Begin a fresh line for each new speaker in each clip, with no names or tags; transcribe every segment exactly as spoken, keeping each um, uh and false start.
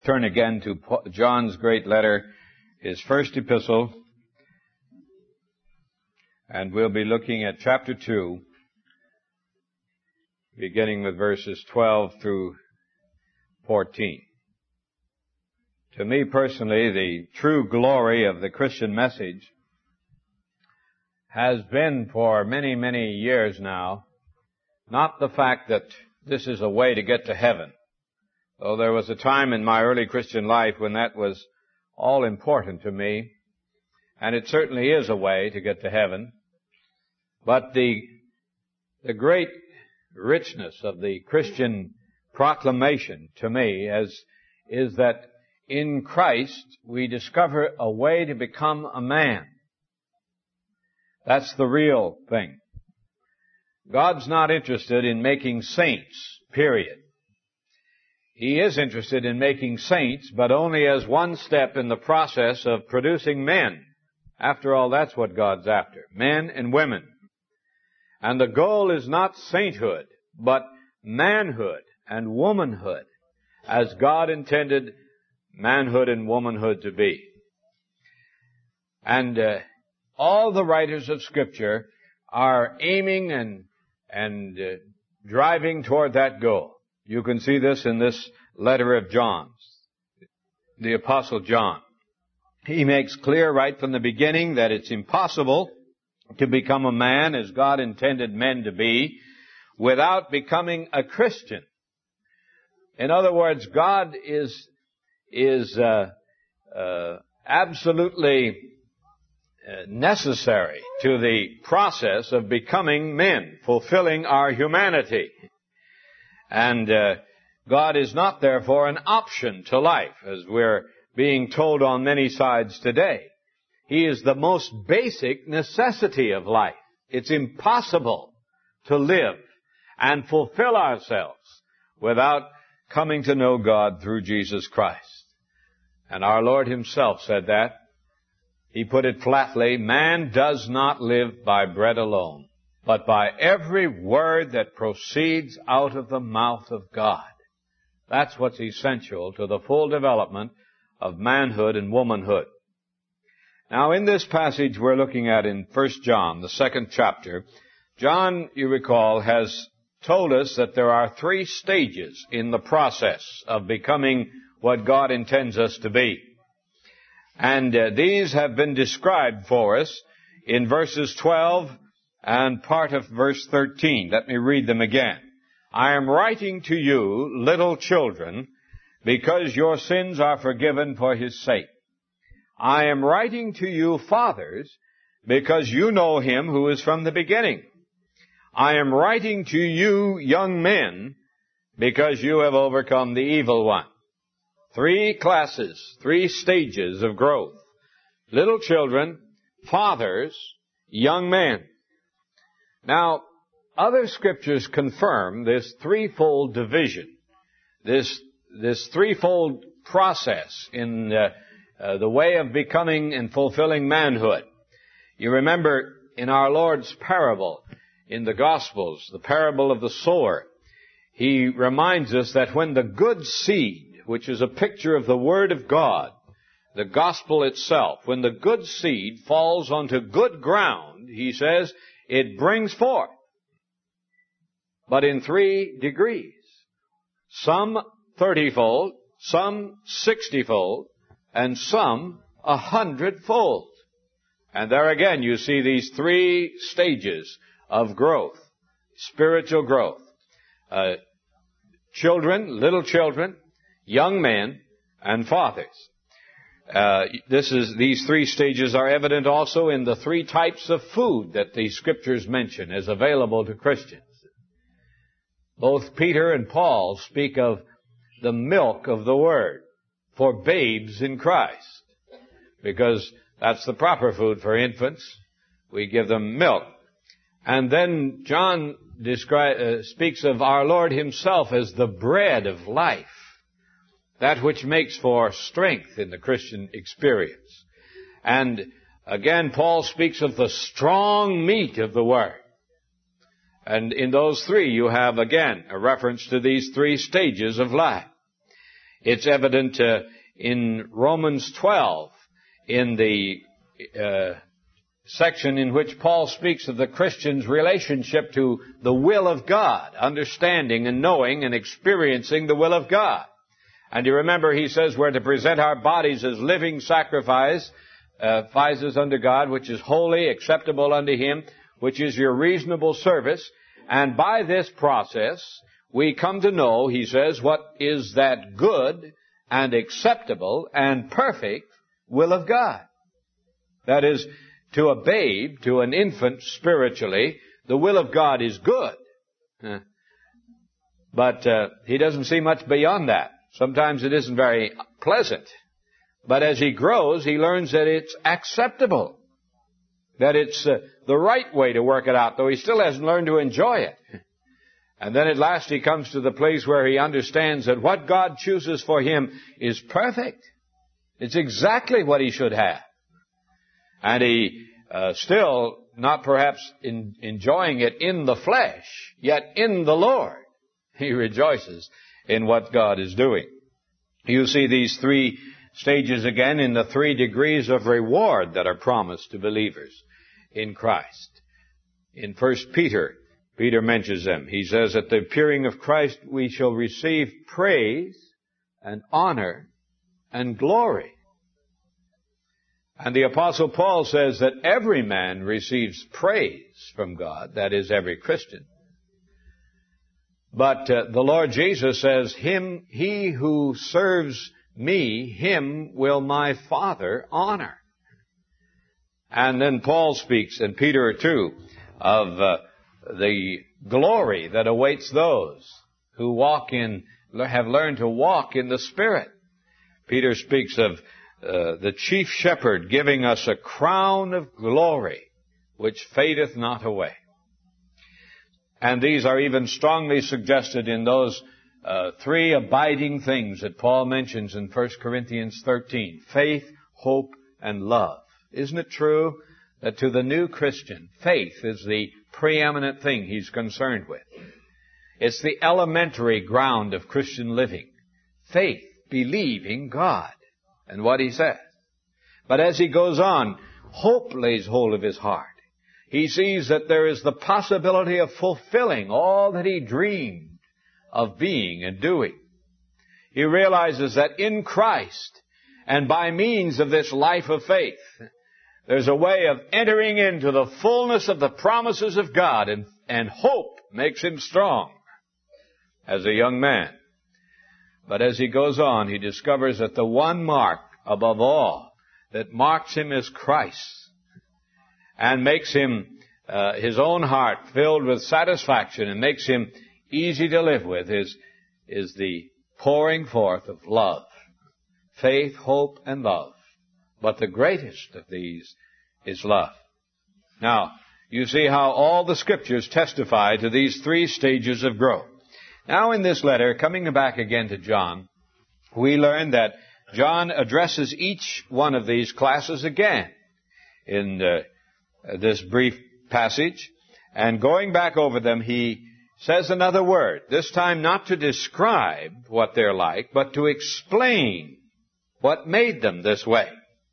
Turn again to John's great letter, his first epistle, and we'll be looking at chapter two, beginning with verses twelve through fourteen. To me personally, the true glory of the Christian message has been for many, many years now, not the fact that this is a way to get to heaven, though there was a time in my early Christian life when that was all important to me, and it certainly is a way to get to heaven. But the, the great richness of the Christian proclamation to me is, is that in Christ we discover a way to become a man. That's the real thing. God's not interested in making saints, period. He is interested in making saints, but only as one step in the process of producing men. After all, that's what God's after, men and women. And the goal is not sainthood, but manhood and womanhood, as God intended manhood and womanhood to be. And uh, all the writers of Scripture are aiming and and uh, driving toward that goal. You can see this in this letter of John's, the Apostle John. He makes clear right from the beginning that it's impossible to become a man as God intended men to be without becoming a Christian. In other words, God is is uh, uh, absolutely uh, necessary to the process of becoming men, fulfilling our humanity. And uh, God is not, therefore, an option to life, as we're being told on many sides today. He is the most basic necessity of life. It's impossible to live and fulfill ourselves without coming to know God through Jesus Christ. And our Lord Himself said that. He put it flatly, man does not live by bread alone, but by every word that proceeds out of the mouth of God. That's what's essential to the full development of manhood and womanhood. Now, in this passage we're looking at in First John, the second chapter, John, you recall, has told us that there are three stages in the process of becoming what God intends us to be. And uh, these have been described for us in verses twelve and part of verse thirteen. Let me read them again. I am writing to you, little children, because your sins are forgiven for His sake. I am writing to you, fathers, because you know Him who is from the beginning. I am writing to you, young men, because you have overcome the evil one. Three classes, three stages of growth. Little children, fathers, young men. Now, other scriptures confirm this threefold division, this this threefold process in uh, uh, the way of becoming and fulfilling manhood. You remember in our Lord's parable in the Gospels, the parable of the sower, He reminds us that when the good seed, which is a picture of the Word of God, the gospel itself, when the good seed falls onto good ground, He says, it brings forth, but in three degrees. Some thirtyfold, some sixtyfold, and some a hundredfold. And there again you see these three stages of growth, spiritual growth. Uh, children, little children, young men, and fathers. Uh, this is, these three stages are evident also in the three types of food that the Scriptures mention as available to Christians. Both Peter and Paul speak of the milk of the Word for babes in Christ, because that's the proper food for infants. We give them milk. And then John descri- uh, speaks of our Lord Himself as the bread of life, that which makes for strength in the Christian experience. And again, Paul speaks of the strong meat of the Word. And in those three, you have again a reference to these three stages of life. It's evident uh, in Romans twelve, in the uh, section in which Paul speaks of the Christian's relationship to the will of God, understanding and knowing and experiencing the will of God. And you remember he says we're to present our bodies as living sacrifice, uh, sacrifices unto God, which is holy, acceptable unto Him, which is your reasonable service. And by this process, we come to know, he says, what is that good and acceptable and perfect will of God. That is, to a babe, to an infant spiritually, the will of God is good. But uh, he doesn't see much beyond that. Sometimes it isn't very pleasant. But as he grows, he learns that it's acceptable. That it's uh, the right way to work it out, though he still hasn't learned to enjoy it. And then at last he comes to the place where he understands that what God chooses for him is perfect. It's exactly what he should have. And he uh, still, not perhaps in, enjoying it in the flesh, yet in the Lord, he rejoices in what God is doing. You see these three stages again in the three degrees of reward that are promised to believers in Christ. In First Peter, Peter mentions them. He says, at the appearing of Christ we shall receive praise and honor and glory. And the Apostle Paul says that every man receives praise from God, that is, every Christian. But uh, the Lord Jesus says, him, he who serves me, him will my Father honor. And then Paul speaks, and Peter too, of uh, the glory that awaits those who walk in, have learned to walk in the Spirit. Peter speaks of uh, the chief shepherd giving us a crown of glory, which fadeth not away. And these are even strongly suggested in those uh, three abiding things that Paul mentions in First Corinthians thirteen. Faith, hope, and love. Isn't it true that to the new Christian, faith is the preeminent thing he's concerned with? It's the elementary ground of Christian living. Faith, believing God and what He says. But as he goes on, hope lays hold of his heart. He sees that there is the possibility of fulfilling all that he dreamed of being and doing. He realizes that in Christ and by means of this life of faith, there's a way of entering into the fullness of the promises of God, and, and hope makes him strong as a young man. But as he goes on, he discovers that the one mark above all that marks him as Christ and makes him, uh, his own heart filled with satisfaction and makes him easy to live with is, is the pouring forth of love. Faith, hope, and love. But the greatest of these is love. Now, you see how all the Scriptures testify to these three stages of growth. Now in this letter, coming back again to John, we learn that John addresses each one of these classes again in uh, this brief passage. And going back over them, he says another word, this time not to describe what they're like, but to explain what made them this way.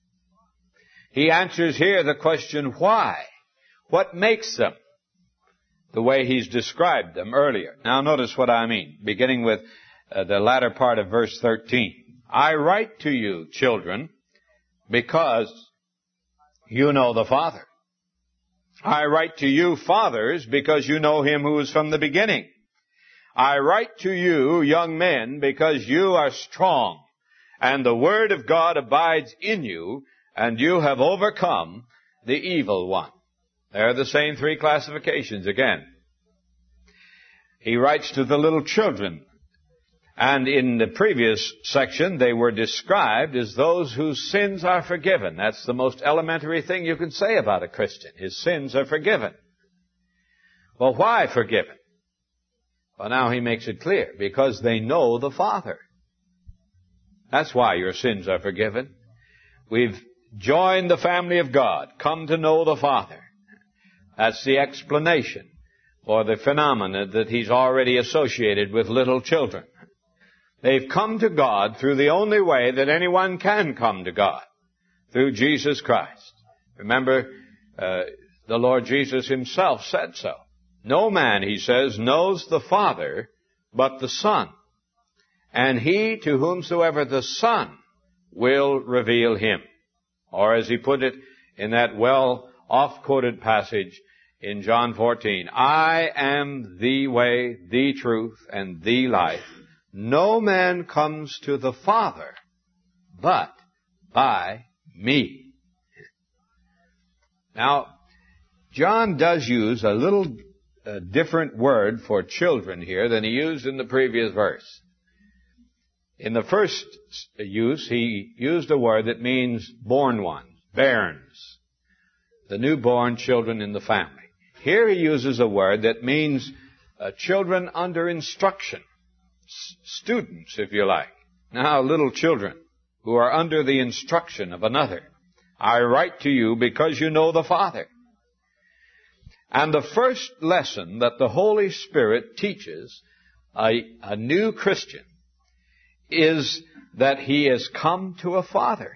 He answers here the question, why? What makes them the way he's described them earlier? Now notice what I mean, beginning with uh, the latter part of verse thirteen. I write to you, children, because you know the Father. I write to you, fathers, because you know Him who is from the beginning. I write to you, young men, because you are strong, and the Word of God abides in you, and you have overcome the evil one. There are the same three classifications again. He writes to the little children. And in the previous section, they were described as those whose sins are forgiven. That's the most elementary thing you can say about a Christian. His sins are forgiven. Well, why forgiven? Well, now he makes it clear. Because they know the Father. That's why your sins are forgiven. We've joined the family of God, come to know the Father. That's the explanation for the phenomena that he's already associated with little children. They've come to God through the only way that anyone can come to God, through Jesus Christ. Remember, uh, the Lord Jesus himself said so. No man, he says, knows the Father but the Son, and he to whomsoever the Son will reveal him. Or as he put it in that well oft-quoted passage in John fourteen, I am the way, the truth, and the life. No man comes to the Father but by me. Now, John does use a little uh, different word for children here than he used in the previous verse. In the first use, he used a word that means born ones, bairns, the newborn children in the family. Here he uses a word that means uh, children under instruction, S- students, if you like. Now, little children who are under the instruction of another. I write to you because you know the Father. And the first lesson that the Holy Spirit teaches a, a new Christian is that he has come to a Father.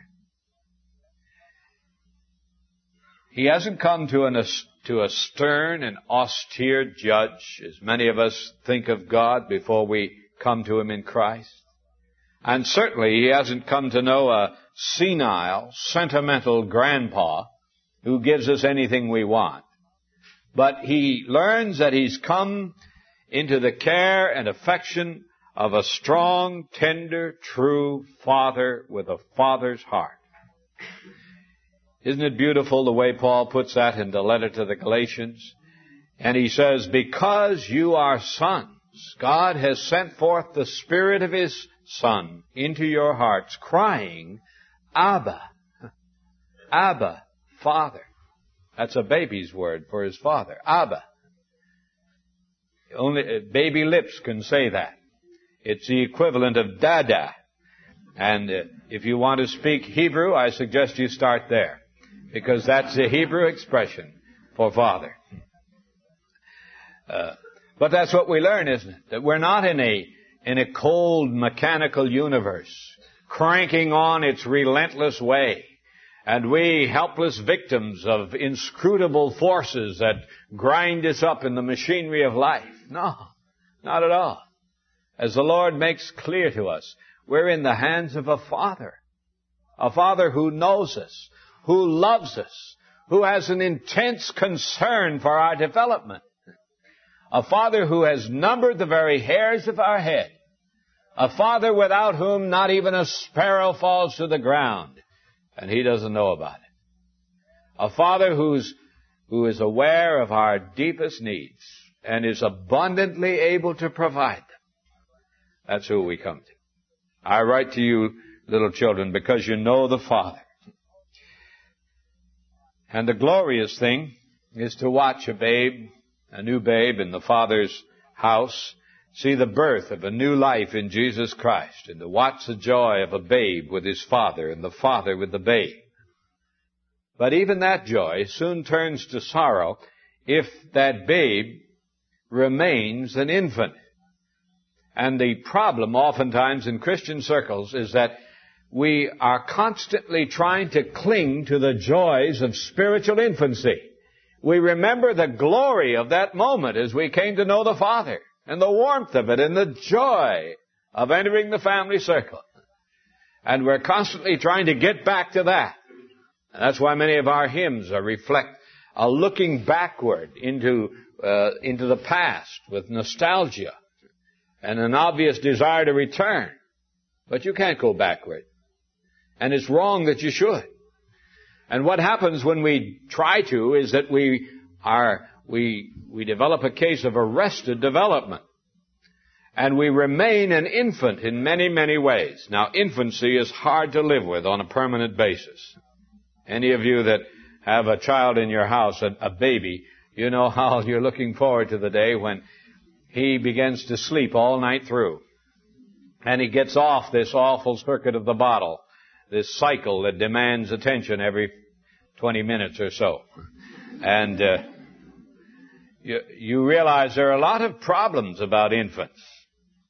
He hasn't come to, an, to a stern and austere judge, as many of us think of God before we come to him in Christ. And certainly he hasn't come to know a senile, sentimental grandpa who gives us anything we want. But he learns that he's come into the care and affection of a strong, tender, true Father with a father's heart. Isn't it beautiful the way Paul puts that in the letter to the Galatians? And he says, because you are sons, God has sent forth the Spirit of His Son into your hearts, crying, Abba, Abba, Father. That's a baby's word for his father, Abba. Only baby lips can say that. It's the equivalent of Dada. And uh, if you want to speak Hebrew, I suggest you start there, because that's the Hebrew expression for father. Uh, but that's what we learn, isn't it? That we're not in a in a cold, mechanical universe, cranking on its relentless way, and we helpless victims of inscrutable forces that grind us up in the machinery of life. No, not at all. As the Lord makes clear to us, we're in the hands of a Father. A Father who knows us, who loves us, who has an intense concern for our development. A Father who has numbered the very hairs of our head. A Father without whom not even a sparrow falls to the ground, and He doesn't know about it. A Father who's, who is aware of our deepest needs and is abundantly able to provide them. That's who we come to. I write to you, little children, because you know the Father. And the glorious thing is to watch a babe, a new babe in the Father's house, see the birth of a new life in Jesus Christ, and to watch the joy of a babe with his father and the father with the babe. But even that joy soon turns to sorrow if that babe remains an infant. And the problem oftentimes in Christian circles is that we are constantly trying to cling to the joys of spiritual infancy. We remember the glory of that moment as we came to know the Father, and the warmth of it, and the joy of entering the family circle. And we're constantly trying to get back to that. And that's why many of our hymns are reflect, are looking backward into, uh, into the past with nostalgia and an obvious desire to return. But you can't go backward. And it's wrong that you should. And what happens when we try to is that we are, we, we develop a case of arrested development. And we remain an infant in many, many ways. Now, infancy is hard to live with on a permanent basis. Any of you that have a child in your house, a, a baby, you know how you're looking forward to the day when he begins to sleep all night through. And he gets off this awful circuit of the bottle, this cycle that demands attention every twenty minutes or so. And uh, you, you realize there are a lot of problems about infants.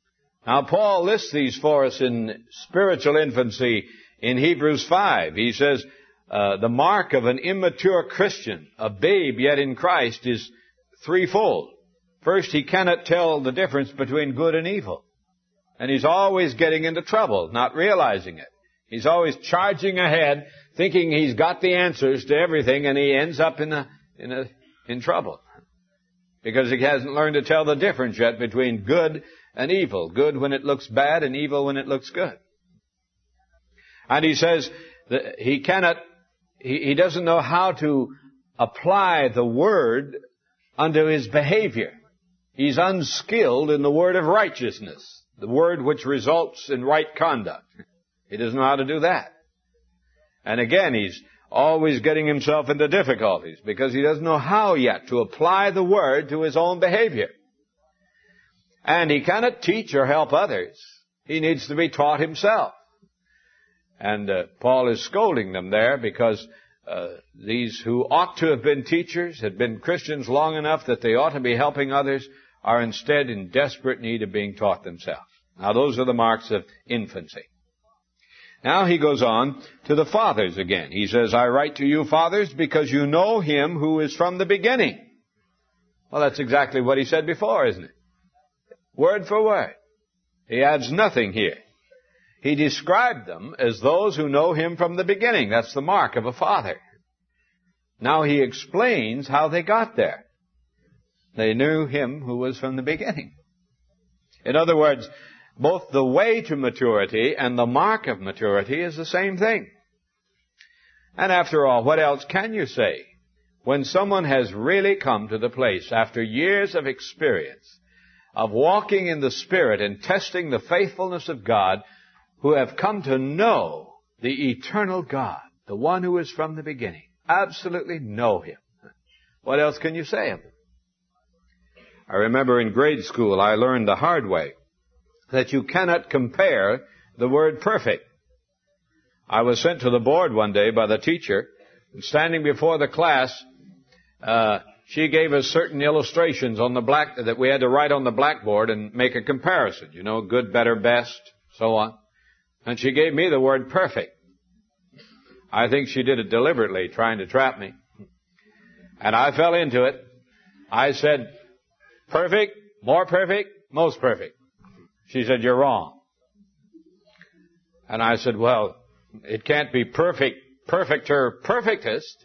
Now, Paul lists these for us in spiritual infancy in Hebrews five. He says, uh, the mark of an immature Christian, a babe yet in Christ, is threefold. First, he cannot tell the difference between good and evil. And he's always getting into trouble, not realizing it. He's always charging ahead, thinking he's got the answers to everything, and he ends up in a, in a, in trouble. Because he hasn't learned to tell the difference yet between good and evil. Good when it looks bad and evil when it looks good. And he says that he cannot, he, he doesn't know how to apply the word unto his behavior. He's unskilled in the word of righteousness, the word which results in right conduct. He doesn't know how to do that. And again, he's always getting himself into difficulties because he doesn't know how yet to apply the word to his own behavior. And he cannot teach or help others. He needs to be taught himself. And uh, Paul is scolding them there because uh, these who ought to have been teachers, had been Christians long enough that they ought to be helping others, are instead in desperate need of being taught themselves. Now, those are the marks of infancy. Now he goes on to the fathers again. He says, I write to you, fathers, because you know him who is from the beginning. Well, that's exactly what he said before, isn't it? Word for word. He adds nothing here. He described them as those who know him from the beginning. That's the mark of a father. Now he explains how they got there. They knew him who was from the beginning. In other words, both the way to maturity and the mark of maturity is the same thing. And after all, what else can you say when someone has really come to the place, after years of experience, of walking in the Spirit and testing the faithfulness of God, who have come to know the eternal God, the one who is from the beginning, absolutely know him? What else can you say of him? I remember in grade school I learned the hard way that you cannot compare the word perfect. I was sent to the board one day by the teacher, and standing before the class, uh, she gave us certain illustrations on the black that we had to write on the blackboard and make a comparison. You know, good, better, best, so on. And she gave me the word perfect. I think she did it deliberately, trying to trap me. And I fell into it. I said, perfect, more perfect, most perfect. She said, you're wrong. And I said, well, it can't be perfect, perfecter, perfectest.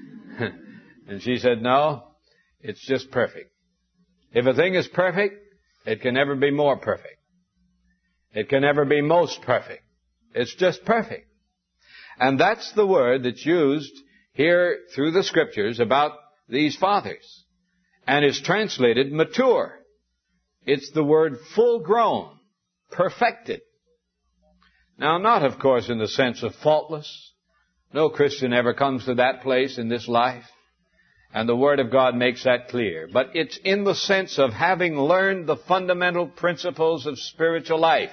And she said, no, it's just perfect. If a thing is perfect, it can never be more perfect. It can never be most perfect. It's just perfect. And that's the word that's used here through the Scriptures about these fathers. And is translated mature. It's the word full grown, perfected. Now, not, of course, in the sense of faultless. No Christian ever comes to that place in this life. And the Word of God makes that clear. But it's in the sense of having learned the fundamental principles of spiritual life.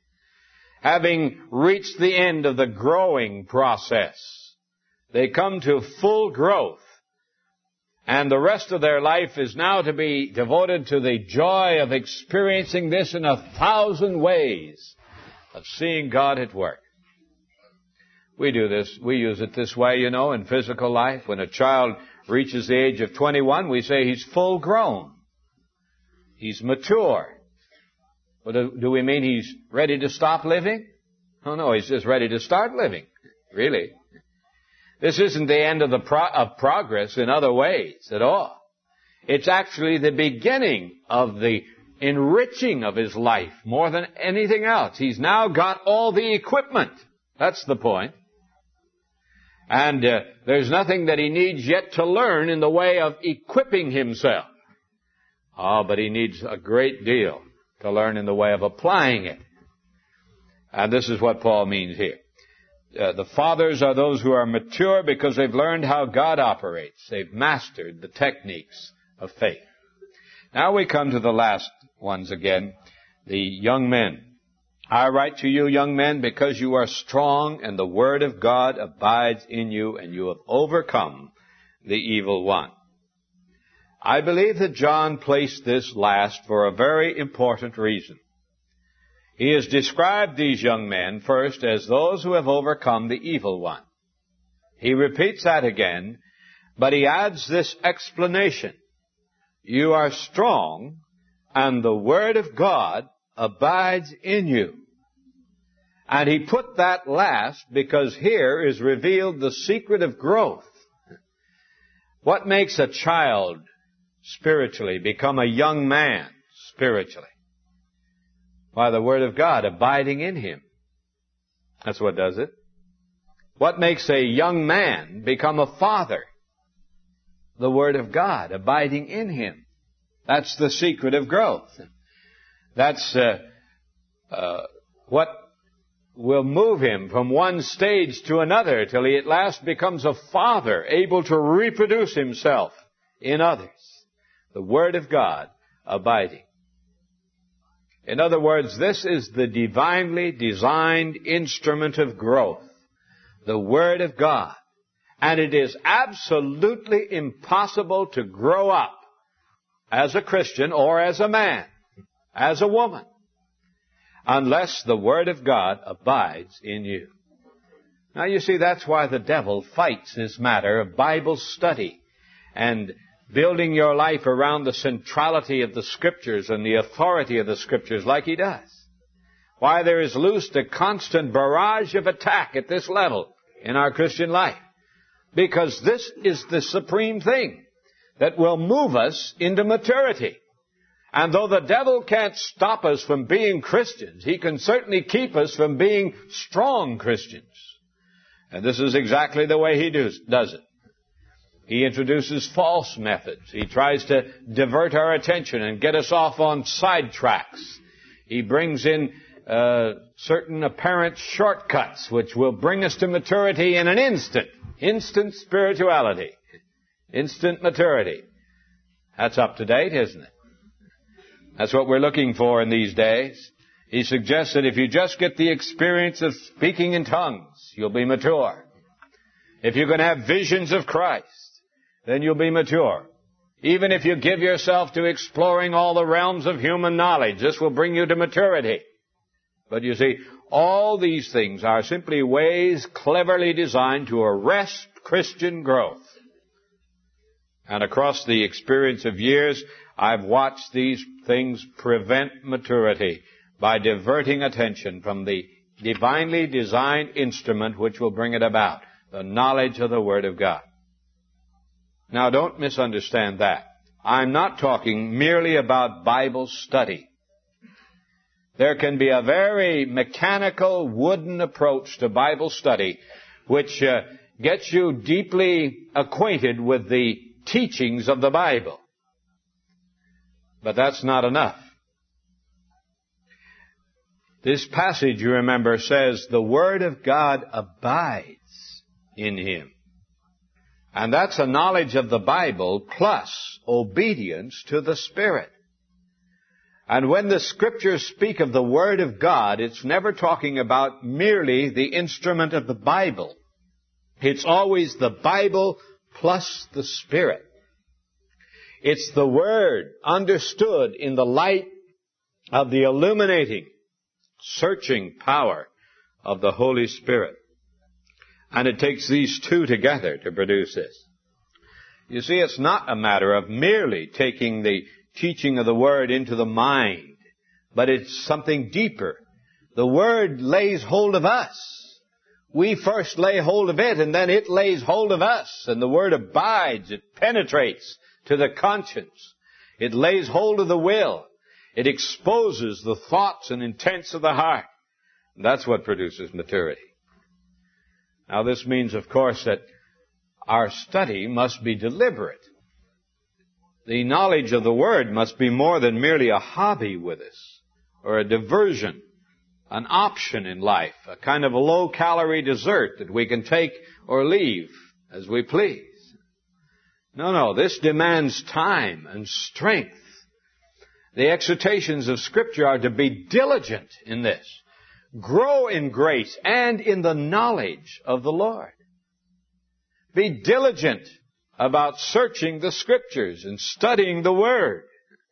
Having reached the end of the growing process. They come to full growth. And the rest of their life is now to be devoted to the joy of experiencing this in a thousand ways, of seeing God at work. We do this, we use it this way, you know, in physical life. When a child reaches the age of twenty-one, we say he's full grown. He's mature. Well, do, do we mean he's ready to stop living? Oh no, he's just ready to start living, really. This isn't the end of the pro- of progress in other ways at all. It's actually the beginning of the enriching of his life more than anything else. He's now got all the equipment. That's the point. And uh, there's nothing that he needs yet to learn in the way of equipping himself. Oh, but he needs a great deal to learn in the way of applying it. And this is what Paul means here. Uh, the fathers are those who are mature because they've learned how God operates. They've mastered the techniques of faith. Now we come to the last ones again, the young men. I write to you, young men, because you are strong and the word of God abides in you and you have overcome the evil one. I believe that John placed this last for a very important reason. He has described these young men first as those who have overcome the evil one. He repeats that again, but he adds this explanation. You are strong, and the Word of God abides in you. And he put that last because here is revealed the secret of growth. What makes a child spiritually become a young man spiritually? Why, the Word of God abiding in him. That's what does it. What makes a young man become a father? The Word of God abiding in him. That's the secret of growth. That's uh, uh, what will move him from one stage to another till he at last becomes a father, able to reproduce himself in others. The Word of God abiding. In other words, this is the divinely designed instrument of growth. The Word of God. And it is absolutely impossible to grow up as a Christian or as a man, as a woman, unless the Word of God abides in you. Now you see, that's why the devil fights this matter of Bible study and building your life around the centrality of the Scriptures and the authority of the Scriptures like he does. Why there is loosed a constant barrage of attack at this level in our Christian life. Because this is the supreme thing that will move us into maturity. And though the devil can't stop us from being Christians, he can certainly keep us from being strong Christians. And this is exactly the way he does, does it. He introduces false methods. He tries to divert our attention and get us off on sidetracks. He brings in uh, certain apparent shortcuts which will bring us to maturity in an instant. Instant spirituality. Instant maturity. That's up to date, isn't it? That's what we're looking for in these days. He suggests that if you just get the experience of speaking in tongues, you'll be mature. If you can have visions of Christ, then you'll be mature. Even if you give yourself to exploring all the realms of human knowledge, this will bring you to maturity. But you see, all these things are simply ways cleverly designed to arrest Christian growth. And across the experience of years, I've watched these things prevent maturity by diverting attention from the divinely designed instrument which will bring it about, the knowledge of the Word of God. Now, don't misunderstand that. I'm not talking merely about Bible study. There can be a very mechanical, wooden approach to Bible study which uh, gets you deeply acquainted with the teachings of the Bible. But that's not enough. This passage, you remember, says the Word of God abides in him. And that's a knowledge of the Bible plus obedience to the Spirit. And when the Scriptures speak of the Word of God, it's never talking about merely the instrument of the Bible. It's always the Bible plus the Spirit. It's the Word understood in the light of the illuminating, searching power of the Holy Spirit. And it takes these two together to produce this. You see, it's not a matter of merely taking the teaching of the Word into the mind, but it's something deeper. The Word lays hold of us. We first lay hold of it, and then it lays hold of us. And the Word abides. It penetrates to the conscience. It lays hold of the will. It exposes the thoughts and intents of the heart. And that's what produces maturity. Now, this means, of course, that our study must be deliberate. The knowledge of the Word must be more than merely a hobby with us, or a diversion, an option in life, a kind of a low-calorie dessert that we can take or leave as we please. No, no, this demands time and strength. The exhortations of Scripture are to be diligent in this. Grow in grace and in the knowledge of the Lord. Be diligent about searching the Scriptures and studying the Word.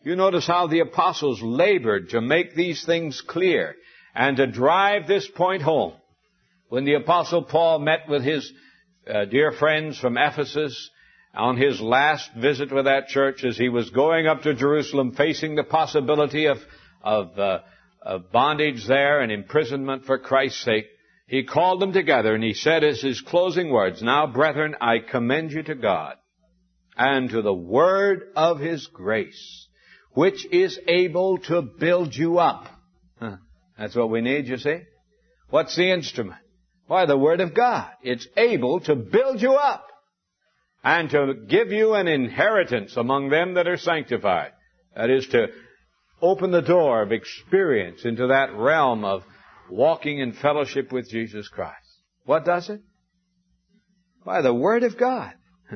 You notice how the apostles labored to make these things clear and to drive this point home. When the apostle Paul met with his uh, dear friends from Ephesus on his last visit with that church, as he was going up to Jerusalem, facing the possibility of, of, uh, of bondage there and imprisonment for Christ's sake, he called them together and he said as his closing words, "Now, brethren, I commend you to God and to the word of His grace, which is able to build you up." Huh. That's what we need, you see. What's the instrument? Why, the Word of God. It's able to build you up and to give you an inheritance among them that are sanctified. That is to open the door of experience into that realm of walking in fellowship with Jesus Christ. What does it? Why, the Word of God.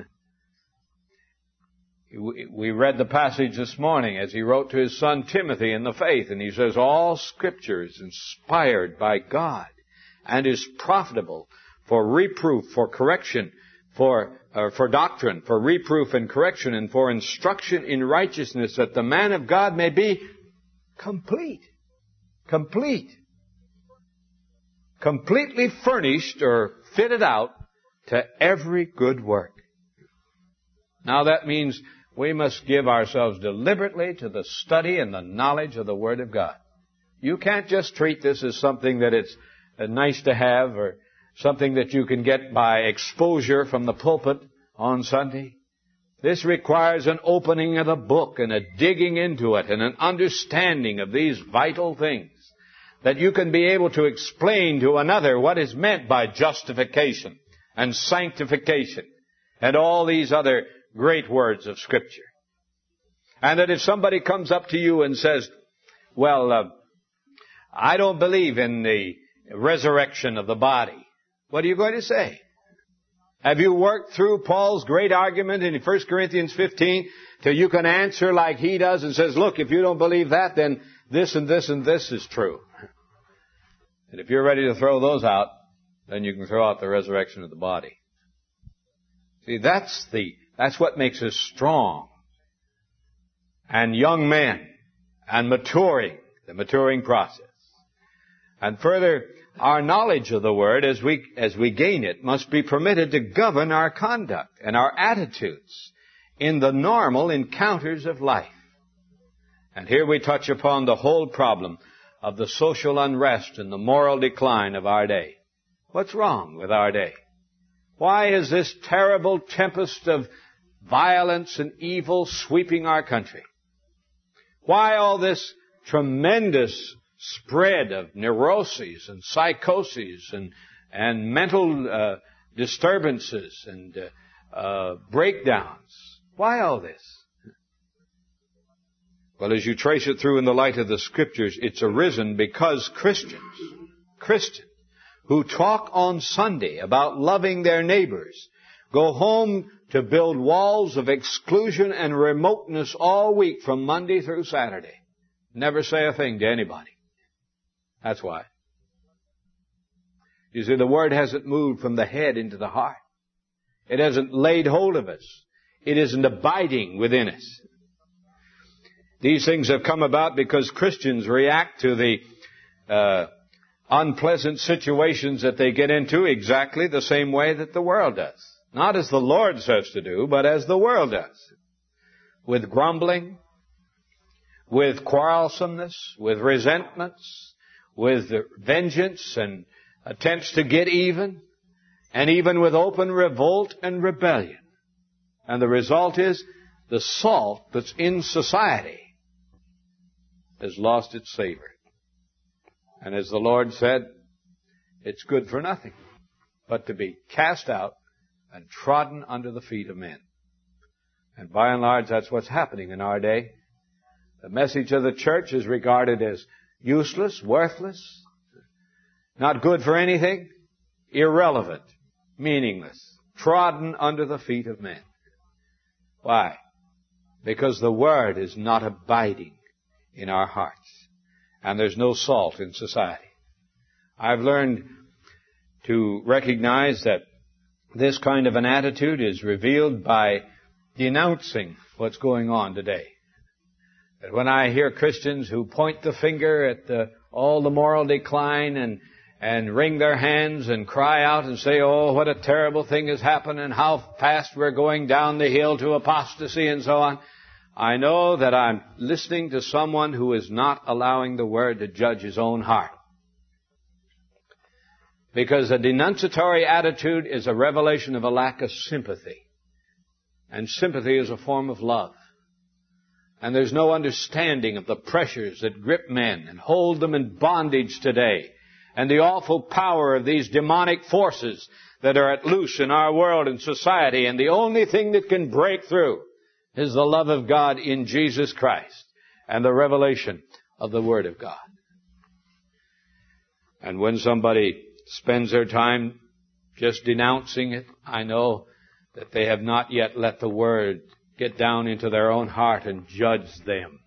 We read the passage this morning as he wrote to his son Timothy in the faith, and he says, "All Scripture is inspired by God and is profitable for reproof, for correction, for uh, for doctrine, for reproof and correction, and for instruction in righteousness, that the man of God may be complete." Complete. Completely furnished or fitted out to every good work. Now that means we must give ourselves deliberately to the study and the knowledge of the Word of God. You can't just treat this as something that it's nice to have or something that you can get by exposure from the pulpit on Sunday. This requires an opening of the book and a digging into it and an understanding of these vital things, that you can be able to explain to another what is meant by justification and sanctification and all these other great words of Scripture. And that if somebody comes up to you and says, "Well, uh, I don't believe in the resurrection of the body," what are you going to say? Have you worked through Paul's great argument in First Corinthians fifteen till you can answer like he does and says, "Look, if you don't believe that, then this and this and this is true"? And if you're ready to throw those out, then you can throw out the resurrection of the body. See, that's the, that's what makes us strong and young men and maturing, the maturing process. And further, our knowledge of the Word, as we, as we gain it, must be permitted to govern our conduct and our attitudes in the normal encounters of life. And here we touch upon the whole problem of the social unrest and the moral decline of our day. What's wrong with our day? Why is this terrible tempest of violence and evil sweeping our country? Why all this tremendous spread of neuroses and psychoses and, and mental uh, disturbances and uh, uh, breakdowns? Why all this? Well, as you trace it through in the light of the Scriptures, it's arisen because Christians, Christians who talk on Sunday about loving their neighbors, go home to build walls of exclusion and remoteness all week from Monday through Saturday. Never say a thing to anybody. That's why. You see, the Word hasn't moved from the head into the heart. It hasn't laid hold of us. It isn't abiding within us. These things have come about because Christians react to the uh, unpleasant situations that they get into exactly the same way that the world does. Not as the Lord says to do, but as the world does. With grumbling, with quarrelsomeness, with resentments, with vengeance and attempts to get even, and even with open revolt and rebellion. And the result is the salt that's in society has lost its savor. And as the Lord said, it's good for nothing but to be cast out and trodden under the feet of men. And by and large, that's what's happening in our day. The message of the church is regarded as useless, worthless, not good for anything, irrelevant, meaningless, trodden under the feet of men. Why? Because the Word is not abiding in our hearts. And there's no salt in society. I've learned to recognize that this kind of an attitude is revealed by denouncing what's going on today. That when I hear Christians who point the finger at the, all the moral decline and, and wring their hands and cry out and say, oh, what a terrible thing has happened and how fast we're going down the hill to apostasy and so on, I know that I'm listening to someone who is not allowing the Word to judge his own heart. Because a denunciatory attitude is a revelation of a lack of sympathy. And sympathy is a form of love. And there's no understanding of the pressures that grip men and hold them in bondage today. And the awful power of these demonic forces that are at loose in our world and society. And the only thing that can break through is the love of God in Jesus Christ and the revelation of the Word of God. And when somebody spends their time just denouncing it, I know that they have not yet let the Word get down into their own heart and judge them.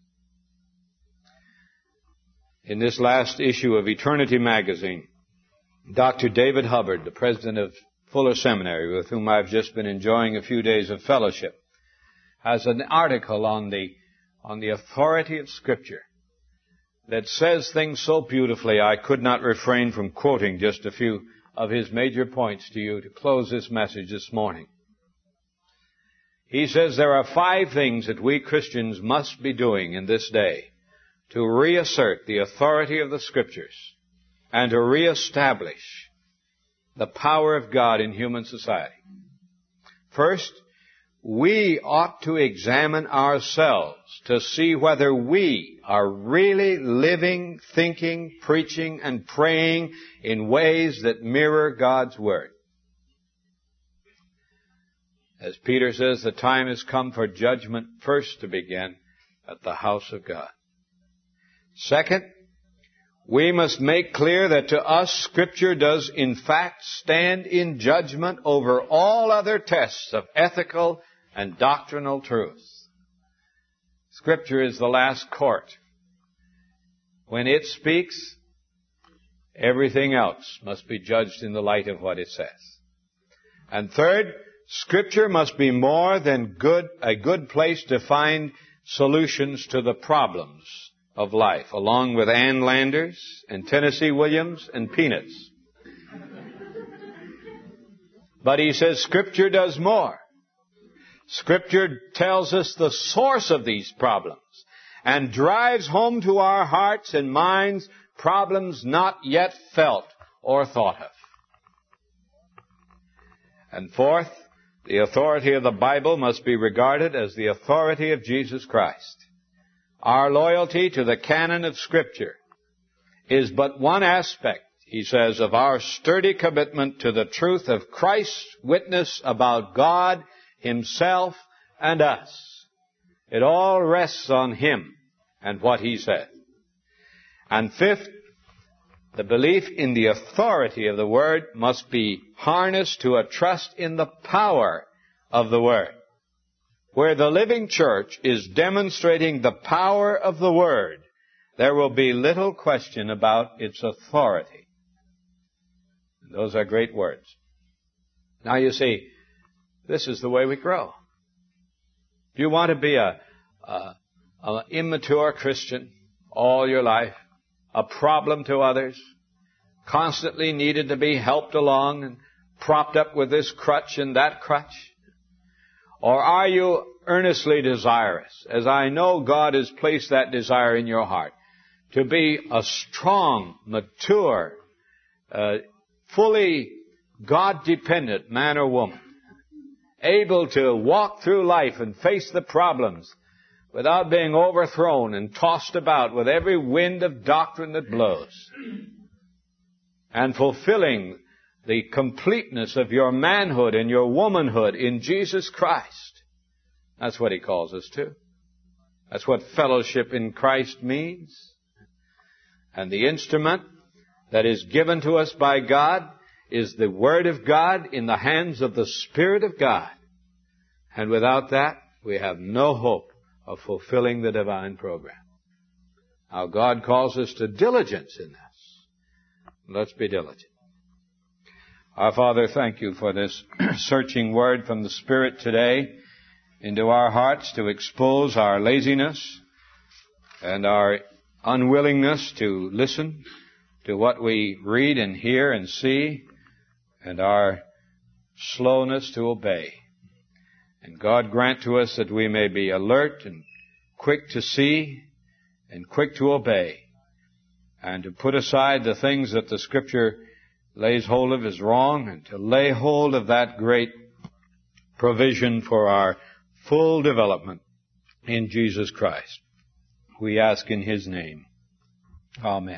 In this last issue of Eternity magazine, Doctor David Hubbard, the president of Fuller Seminary, with whom I've just been enjoying a few days of fellowship, has an article on the, on the authority of Scripture that says things so beautifully I could not refrain from quoting just a few of his major points to you to close this message this morning. He says there are five things that we Christians must be doing in this day to reassert the authority of the Scriptures and to reestablish the power of God in human society. First, we ought to examine ourselves to see whether we are really living, thinking, preaching, and praying in ways that mirror God's Word. As Peter says, the time has come for judgment first to begin at the house of God. Second, we must make clear that to us Scripture does in fact stand in judgment over all other tests of ethical and doctrinal truth. Scripture is the last court. When it speaks, everything else must be judged in the light of what it says. And third, Scripture must be more than good, a good place to find solutions to the problems of life, along with Ann Landers and Tennessee Williams and Peanuts. But he says Scripture does more. Scripture tells us the source of these problems and drives home to our hearts and minds problems not yet felt or thought of. And fourth, the authority of the Bible must be regarded as the authority of Jesus Christ. Our loyalty to the canon of Scripture is but one aspect, he says, of our sturdy commitment to the truth of Christ's witness about God, Himself, and us. It all rests on Him and what He said. And fifth, the belief in the authority of the Word must be harnessed to a trust in the power of the Word. Where the living church is demonstrating the power of the Word, there will be little question about its authority. Those are great words. Now you see, this is the way we grow. Do you want to be a, a, an immature Christian all your life? A problem to others? Constantly needed to be helped along and propped up with this crutch and that crutch? Or are you earnestly desirous, as I know God has placed that desire in your heart, to be a strong, mature, uh, fully God-dependent man or woman, able to walk through life and face the problems without being overthrown and tossed about with every wind of doctrine that blows, and fulfilling the completeness of your manhood and your womanhood in Jesus Christ. That's what He calls us to. That's what fellowship in Christ means. And the instrument that is given to us by God is the Word of God in the hands of the Spirit of God. And without that, we have no hope of fulfilling the divine program. Now, God calls us to diligence in this. Let's be diligent. Our Father, thank You for this searching word from the Spirit today into our hearts to expose our laziness, and our unwillingness to listen to what we read and hear and see, and our slowness to obey. And God grant to us that we may be alert and quick to see and quick to obey, and to put aside the things that the Scripture lays hold of as wrong, and to lay hold of that great provision for our full development in Jesus Christ. We ask in His name. Amen.